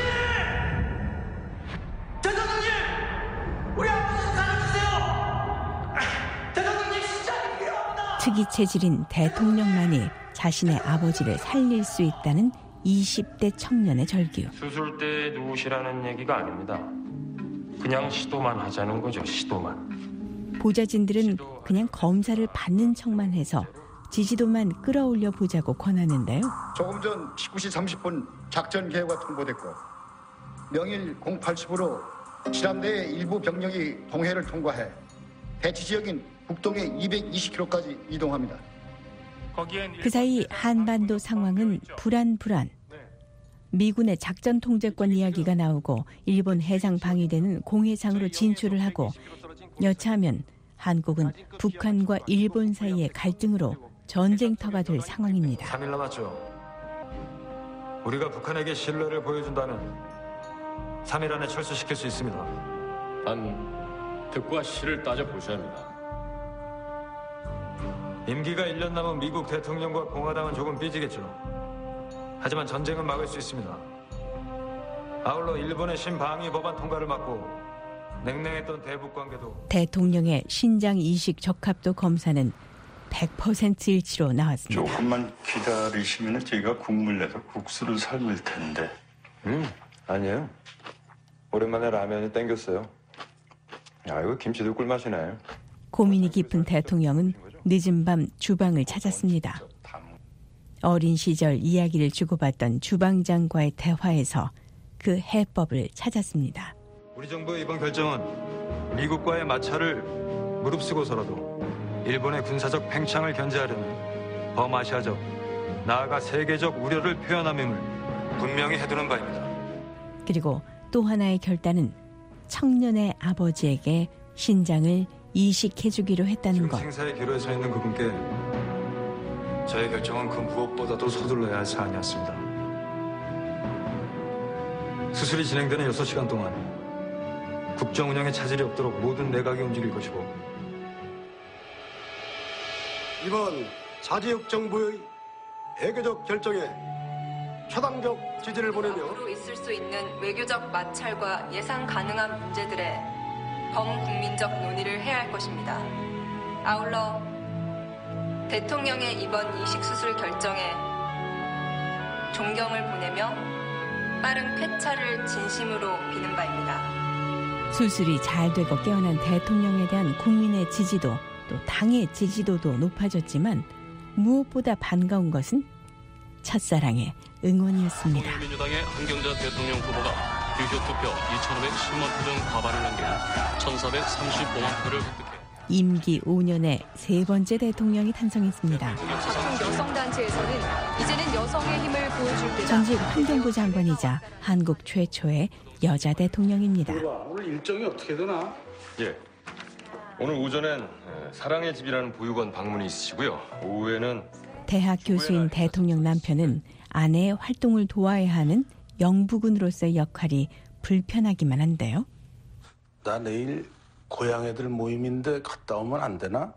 대통령님! 우리 아버지 살려주세요! 대통령님 진짜 필요합니다! 특이 체질인 대통령만이 자신의 아버지를 살릴 수 있다는 이십 대 청년의 절규. 수술대 누우시라는 얘기가 아닙니다. 그냥 시도만 하자는 거죠, 시도만. 보좌진들은 그냥 검사를 받는 척만 해서 지지도만 끌어올려 보자고 권하는데요. 조금 전 십구 시 삼십 분 작전 개요가 통보됐고 명일 공팔 십으로 지난대의 일부 병력이 동해를 통과해 대치 지역인 북동에 이백이십 킬로미터까지 이동합니다. 그 사이 한반도 상황은 불안불안. 미군의 작전 통제권 이야기가 나오고 일본 해상 방위대는 공해상으로 진출을 하고 여차하면 한국은 북한과 일본 사이의 갈등으로 전쟁터가 될 상황입니다. 삼 일 남았죠. 우리가 북한에게 신뢰를 보여준다면 삼 일 안에 철수시킬 수 있습니다. 단 득과 실을 따져보셔야 합니다. 임기가 일 년 남은 미국 대통령과 공화당은 조금 삐지겠죠. 하지만 전쟁은 막을 수 있습니다. 아울러 일본의 신방위 법안 통과를 막고 냉랭했던 대북 관계도 대통령의 신장 이식 적합도 검사는 백 퍼센트 일치로 나왔습니다. 조금만 기다리시면 저희가 국물 내서 국수를 삶을 텐데. 음, 아니에요. 오랜만에 라면이 땡겼어요. 야, 이거 김치도 꿀맛이네. 고민이 깊은 대통령은 늦은 밤 주방을 찾았습니다. 어린 시절 이야기를 주고받던 주방장과의 대화에서 그 해법을 찾았습니다. 우리 정부의 이번 결정은 미국과의 마찰을 무릅쓰고서라도 일본의 군사적 팽창을 견제하려는 범아시아적, 나아가 세계적 우려를 표현함임을 분명히 해두는 바입니다. 그리고 또 하나의 결단은 청년의 아버지에게 신장을 이식해주기로 했다는 것. 생사의 기로에 서 있는 그분께 저의 결정은 그 무엇보다도 서둘러야 할 사안이었습니다. 수술이 진행되는 여섯 시간 동안 국정 운영에 차질이 없도록 모든 내각이 움직일 것이고 이번 차지욱 정부의 외교적 결정에 초당적 지지를 보내며 앞으로 있을 수 있는 외교적 마찰과 예상 가능한 문제들에 범국민적 논의를 해야 할 것입니다. 아울러 대통령의 이번 이식수술 결정에 존경을 보내며 빠른 쾌차를 진심으로 비는 바입니다. 수술이 잘 되고 깨어난 대통령에 대한 국민의 지지도 또 당의 지지도도 높아졌지만 무엇보다 반가운 것은 첫사랑의 응원이었습니다. 민주당의 한경자 대통령 후보가 유효 투표 이천오백십만 표 중 과반을 남긴 천사백삼십오만 표를 획득해 임기 오 년의 세 번째 대통령이 탄생했습니다. 각종 여성단체에서는 이제는 여성의 힘을 보여줄 때다. 전직 환경부 장관이자 한국 최초의 여자 대통령입니다. 오늘 일정이 어떻게 되나? 예. 오늘 오전엔 사랑의 집이라는 보육원 방문이 있으시고요. 오후에는 대학 교수인 대통령 남편은 아내의 활동을 도와야 하는 영부군으로서의 역할이 불편하기만 한데요. 나 내일 고향 애들 모임인데 갔다 오면 안 되나?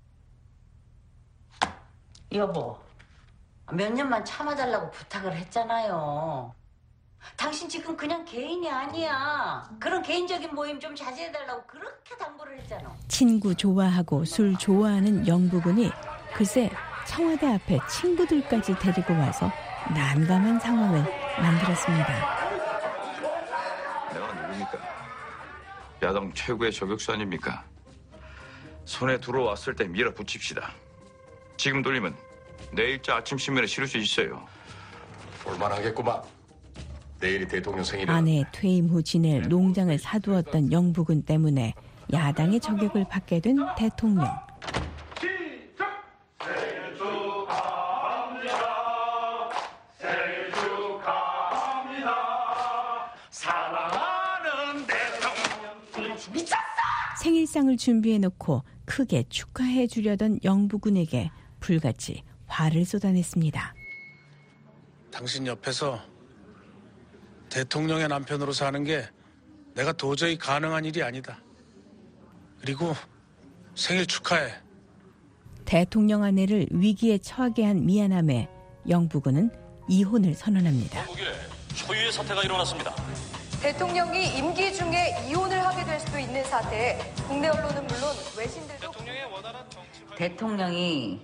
여보, 몇 년만 참아달라고 부탁을 했잖아요. 당신 지금 그냥 개인이 아니야. 그런 개인적인 모임 좀 자제해달라고 그렇게 당부를 했잖아. 친구 좋아하고 술 좋아하는 영부군이 글쎄 청와대 앞에 친구들까지 데리고 와서 난감한 상황을 만들었습니다. 내가 누굽니까? 야당 최고의 저격수 아닙니까? 손에 들어왔을 때 밀어붙입시다. 지금 돌리면 내일자 아침 신문에 실을 수 있어요. 볼만하겠구만. 내일이 대통령 생일이라. 아내 퇴임 후 지낼 농장을 사두었던 영부군 때문에 야당의 저격을 받게 된 대통령. 생일상을 준비해놓고 크게 축하해 주려던 영부군에게 불같이 화를 쏟아냈습니다. 당신 옆에서 대통령의 남편으로 사는 게 내가 도저히 가능한 일이 아니다. 그리고 생일 축하해. 대통령 아내를 위기에 처하게 한 미안함에 영부군은 이혼을 선언합니다. 초유의 사태가 일어났습니다. 대통령이 임기 중에 이혼을 하게 될 수도 있는 사태에 국내 언론은 물론 외신들도 대통령이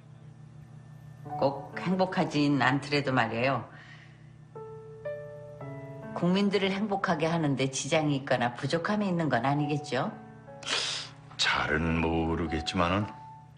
꼭 행복하진 않더라도 말이에요. 국민들을 행복하게 하는데 지장이 있거나 부족함이 있는 건 아니겠죠? 잘은 모르겠지만은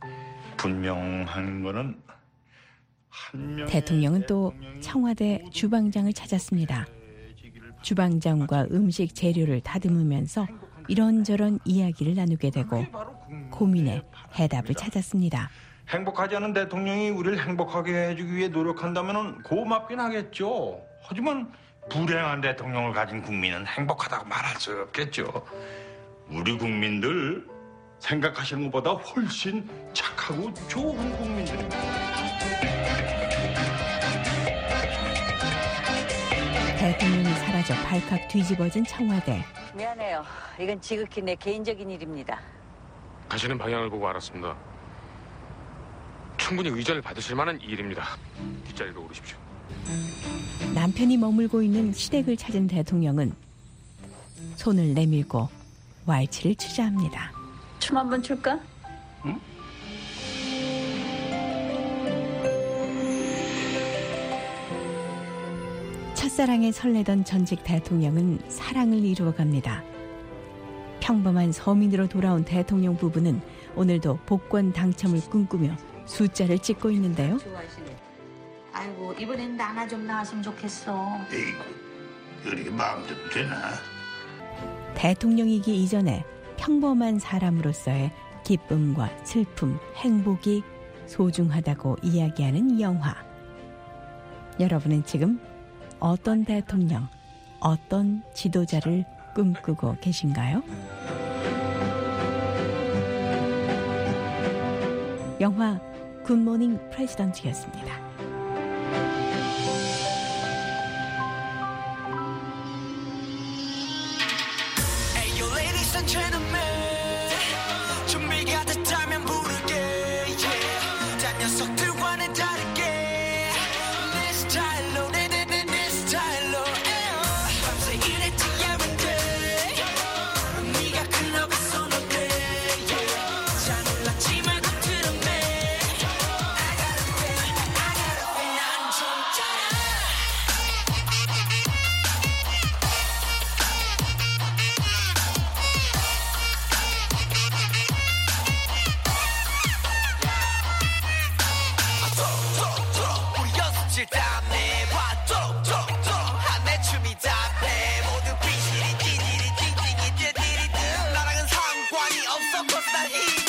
분명한 거는 한 명. 대통령은 또 청와대 주방장을 찾았습니다. 주방장과 음식 재료를 다듬으면서 이런저런 이야기를 나누게 되고 고민에 해답을 찾았습니다. 행복하지 않은 대통령이 우리를 행복하게 해주기 위해 노력한다면 고맙긴 하겠죠. 하지만 불행한 대통령을 가진 국민은 행복하다고 말할 수 없겠죠. 우리 국민들 생각하시는 것보다 훨씬 착하고 좋은 국민들입니다. 대통령이 사라져 발칵 뒤집어진 청와대. 미안해요. 이건 지극히 내 개인적인 일입니다. 가시는 방향을 보고 알았습니다. 충분히 의전을 받으실 만한 일입니다. 뒷자리로 오르십시오. 남편이 머물고 있는 시댁을 찾은 대통령은 손을 내밀고 왈츠를 추자 합니다. 춤 한번 출까? 응? 첫사랑에 설레던 전직 대통령은 사랑을 이루어갑니다. 평범한 서민으로 돌아온 대통령 부부는 오늘도 복권 당첨을 꿈꾸며 숫자를 찍고 있는데요. 아이고 이번엔 나나 좀 나왔으면 좋겠어. 에이구, 그렇게 마음대로 되나? 대통령이기 이전에 평범한 사람으로서의 기쁨과 슬픔, 행복이 소중하다고 이야기하는 영화. 여러분은 지금 어떤 대통령, 어떤 지도자를 꿈꾸고 계신가요? 영화 굿모닝 프레지던트였습니다. Hey, yo, ladies and gentlemen, 준비가 됐다면 부를게. Yeah. 딴 녀석들과는 다르게 내 스타일로 내 내 내 내 스타일로. 밤새 일했지 every day. 네가 클럽에 선호돼. 잘 몰랐지 말고 들었네. I gotta pay, I gotta pay. 난 좀 짜라. 우리 연습실 땀내 봐 톡톡톡 한내 춤이 답해 모두 비실이 찌질이 찡찡이 찌질이 나랑은 상관이 없어 cause 난 히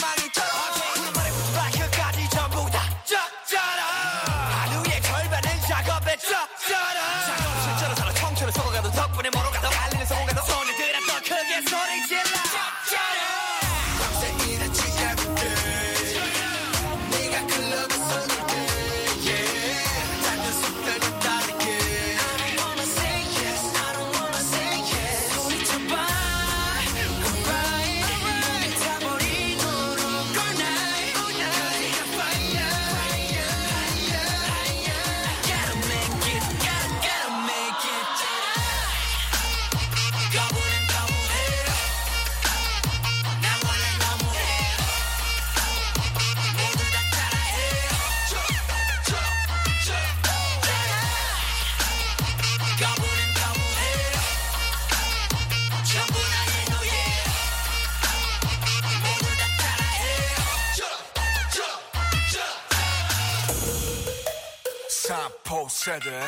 삼 포 세대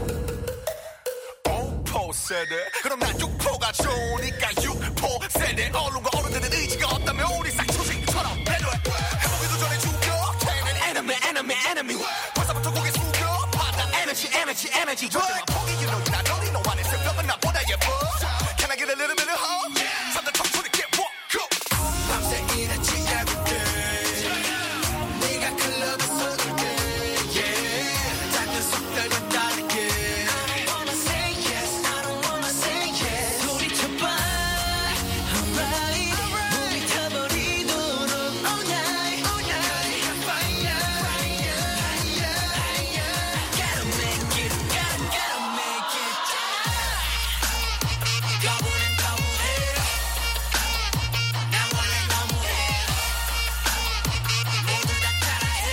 오 포 세대 그럼 난 육 포가 좋으니까 육 포 세대 언론과 어른들의 의지가 없다면 우리 쌍초식처럼 배려해 해보기도 전에 죽여 걔는 enemy enemy enemy 벌써부터 고개 숙여 받아 energy energy energy 절대만 포기 you know you're not lonely no one is 새벽은 나보다 예뻐 Can I get a little bit of hope 삼단 청춘이 get walk go 밤새 일했지 everyday 네가 클럽에서 놀게 yeah 작은 속달만 다르게 I don't wanna say yes I don't wanna say yes 소리쳐봐 alright 몸이 타버리도록 all night all night fire fire fire gotta make it gotta gotta make it 거부는 거부해 나 원래 너무해 모두 다 따라해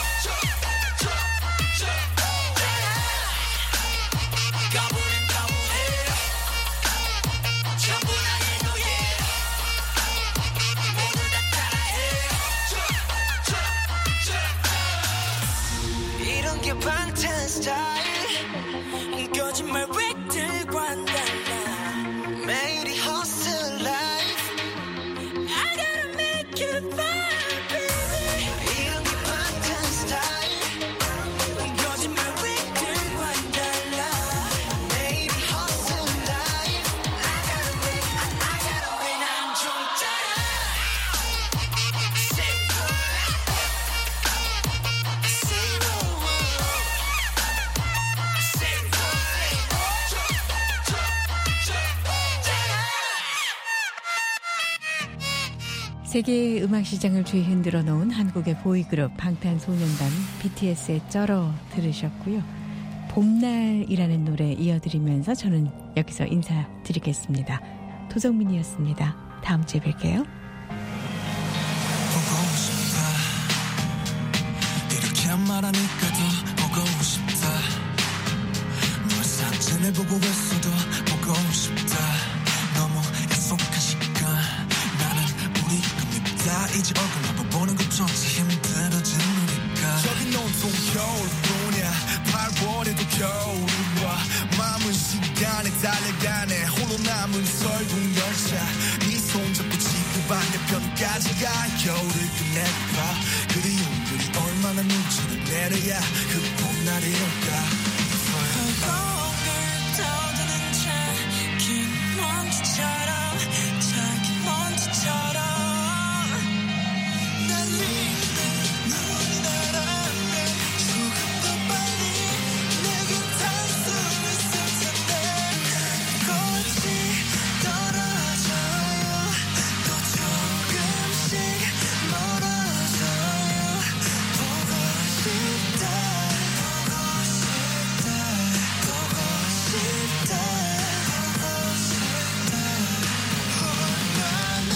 거부는 거부해 전부 다 해노예 모두 다 따라해 이런 게 방탄 스타일 거짓말 획들과는 달라 매일이 hustle life I gotta make it fun baby 이런 게 방탄 스타일 거짓말 획들과는 달라 매일이 hustle life I gotta make I, I gotta win 난 좀 따라 simple zero 세계의 음악 시장을 뒤흔들어 놓은 한국의 보이그룹 방탄소년단 비티에스의 쩔어 들으셨고요. 봄날이라는 노래 이어드리면서 저는 여기서 인사드리겠습니다. 도정민이었습니다. 다음 주에 뵐게요. 보고 싶다 이렇게 말하니까 더 보고 싶다 널 사진을 보고 있어도 보고 싶다 너무 약속한 시간 나는 우리 겁니다 이제 얼굴 한번 보는 것조차 힘들어진 우리가 저기 온통 겨울뿐이야 팔월에도 겨울이 와 마음은 시간에 달려가네 홀로 남은 설국열차 네 손잡고 지구 반대편까지 가 겨울을 끝내봐 그리움들이 얼마나 눈치를 내려야 그 봄날이 올까 거울을 떠드는 작은 먼지처럼 작은 먼지처럼 날리는 눈이 날아오면 조금 더 빨리 내게 닿을 수 있을 텐데 꽃이 떨어져요 또 조금씩 멀어져요 보고 싶다 보고 싶다 보고 싶다 보고 싶다 얼마나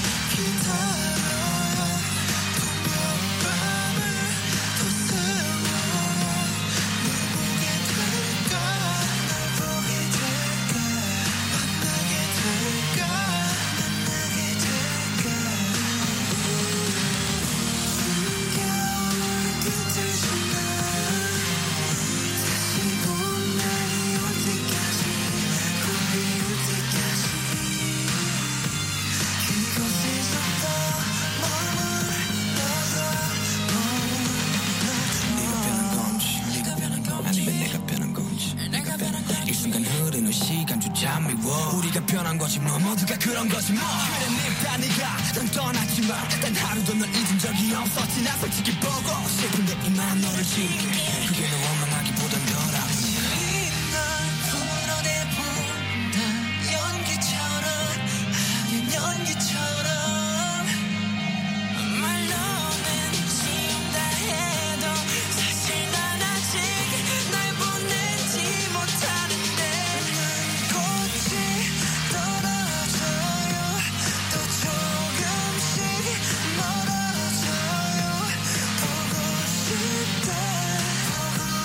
기다려요 또 몇 밤을 더 세워요 널 보게 될까 널 보게 될까 만나게 될까 만나게 될까 겨울 끝을 지나 다시 봄날이 올 때까지 봄이 올 때까지 이곳에서 더 머물러서 네가 변한 건지 네가 변한 건지 아니면 내가 변한 건지 내가 변한 건지 이 순간 흐르는 시간조차 미워 우리가 변한 거지 뭐 모두가 그런 거지 뭐 그래 냅다 네가 난 떠났지만 단 하루도 널 잊은 적이 없었지 나 솔직히 보고 싶은데 이만 너를 지울게 그게 너 원망하기보단 덜 아프니까 널 풀어내본다 연기처럼 하얀 연기처럼 말로는 지운다 해도 사실 난 아직 날 보내지 못하는데 꽃이 떨어져요 또 조금씩 멀어져요 보고 싶다 보고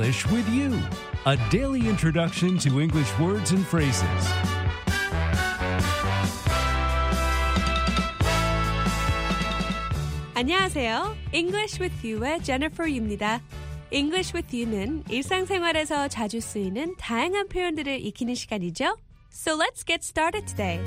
English with You, a daily introduction to English words and phrases. 안녕하세요. English with You의 Jennifer Yu입니다. English with You는 일상생활에서 자주 쓰이는 다양한 표현들을 익히는 시간이죠. So let's get started today.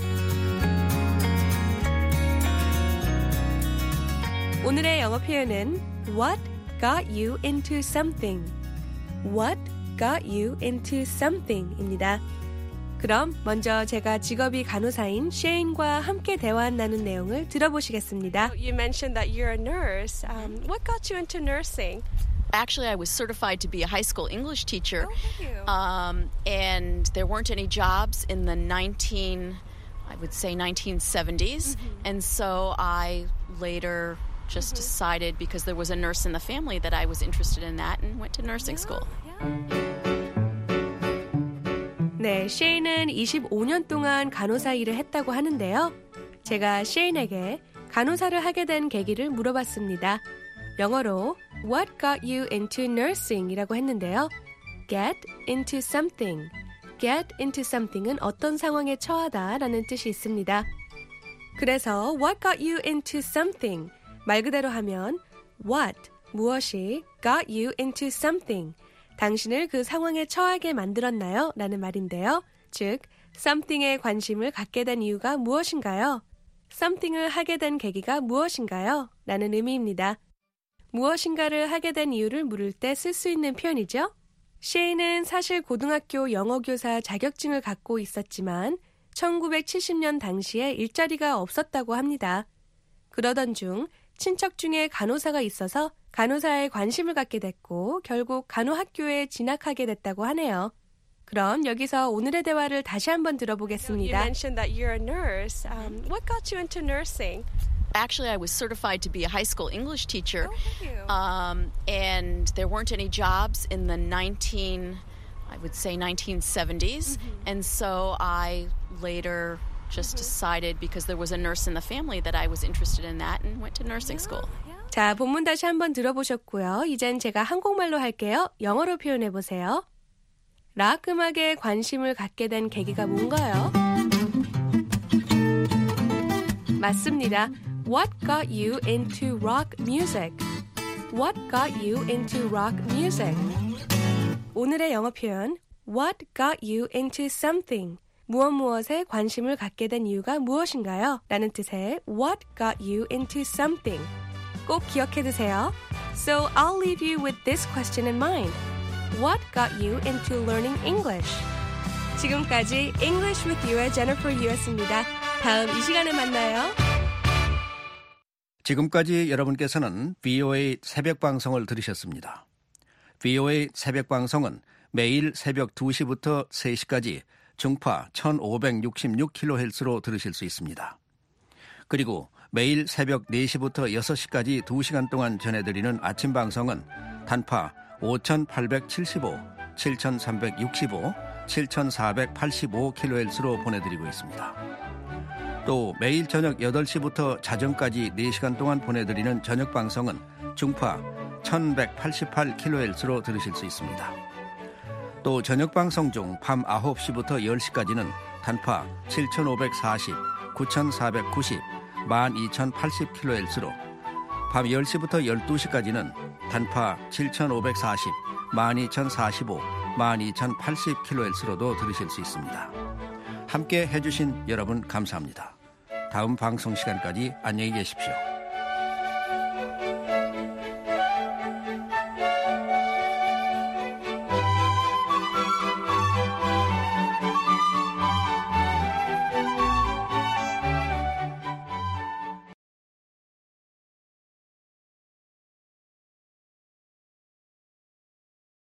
오늘의 영어 표현은 What got you into something? What got you into something? 입니다. 그럼 먼저 제가 직업이 간호사인 셰인과 함께 대화 나눈 내용을 들어보시겠습니다. You mentioned that you're a nurse. Um, what got you into nursing? Actually, I was certified to be a high school English teacher, Oh, um, and there weren't any jobs in the nineteen, I would say nineteen seventies, and so I later just decided because there was a nurse in the family that I was interested in that and went to nursing school. 네, 셰인은 이십오 년 동안 간호사 일을 했다고 하는데요. 제가 셰인에게 간호사를 하게 된 계기를 물어봤습니다. 영어로 What got you into nursing? 이라고 했는데요. Get into something. Get into something은 어떤 상황에 처하다 라는 뜻이 있습니다. 그래서 What got you into something? 말 그대로 하면 What, 무엇이 got you into something? 당신을 그 상황에 처하게 만들었나요? 라는 말인데요. 즉, something에 관심을 갖게 된 이유가 무엇인가요? something을 하게 된 계기가 무엇인가요? 라는 의미입니다. 무엇인가를 하게 된 이유를 물을 때 쓸 수 있는 표현이죠. 셰인은 사실 고등학교 영어교사 자격증을 갖고 있었지만 천구백칠십 년 당시에 일자리가 없었다고 합니다. 그러던 중 친척 중에 간호사가 있어서 간호사에 관심을 갖게 됐고 결국 간호학교에 진학하게 됐다고 하네요. 그럼 여기서 오늘의 대화를 다시 한번 들어보겠습니다. You mentioned that you're a nurse. Um, what got you into nursing? Actually, I was certified to be a high school English teacher, um, and there weren't any jobs in the nineteen, I would say nineteen seventies, and so I later just decided because there was a nurse in the family that I was interested in that and went to nursing school. 자, 본문 다시 한번 들어보셨고요. 이젠 제가 한국말로 할게요. 영어로 표현해 보세요. 락 음악에 관심을 갖게 된 계기가 뭔가요? 맞습니다. What got you into rock music? What got you into rock music? 오늘의 영어 표현 What got you into something? 무엇 무엇에 관심을 갖게 된 이유가 무엇인가요? 라는 뜻의 What got you into something? 꼭 기억해 두세요. So I'll leave you with this question in mind. What got you into learning English? 지금까지 English with You의 Jennifer Yu였습니다. 다음 이 시간에 만나요. 지금까지 여러분께서는 브이오에이 새벽 방송을 들으셨습니다. 브이오에이 새벽 방송은 매일 새벽 두 시부터 세 시까지 중파 천오백육십육 킬로헤르츠로 들으실 수 있습니다. 그리고 매일 새벽 네 시부터 여섯 시까지 두 시간 동안 전해드리는 아침 방송은 단파 오천팔백칠십오, 칠천삼백육십오, 칠천사백팔십오 킬로헤르츠로 보내드리고 있습니다. 또 매일 저녁 여덟 시부터 자정까지 네 시간 동안 보내드리는 저녁 방송은 중파 천백팔십팔 킬로헤르츠로 들으실 수 있습니다. 또 저녁 방송 중 밤 아홉 시부터 열 시까지는 단파 칠천오백사십, 구천사백구십, 만 이천팔십 킬로헤르츠로 밤 열 시부터 열두 시까지는 단파 칠천오백사십, 만 이천사십오, 만 이천팔십 킬로헤르츠로도 들으실 수 있습니다. 함께 해주신 여러분 감사합니다. 다음 방송 시간까지 안녕히 계십시오.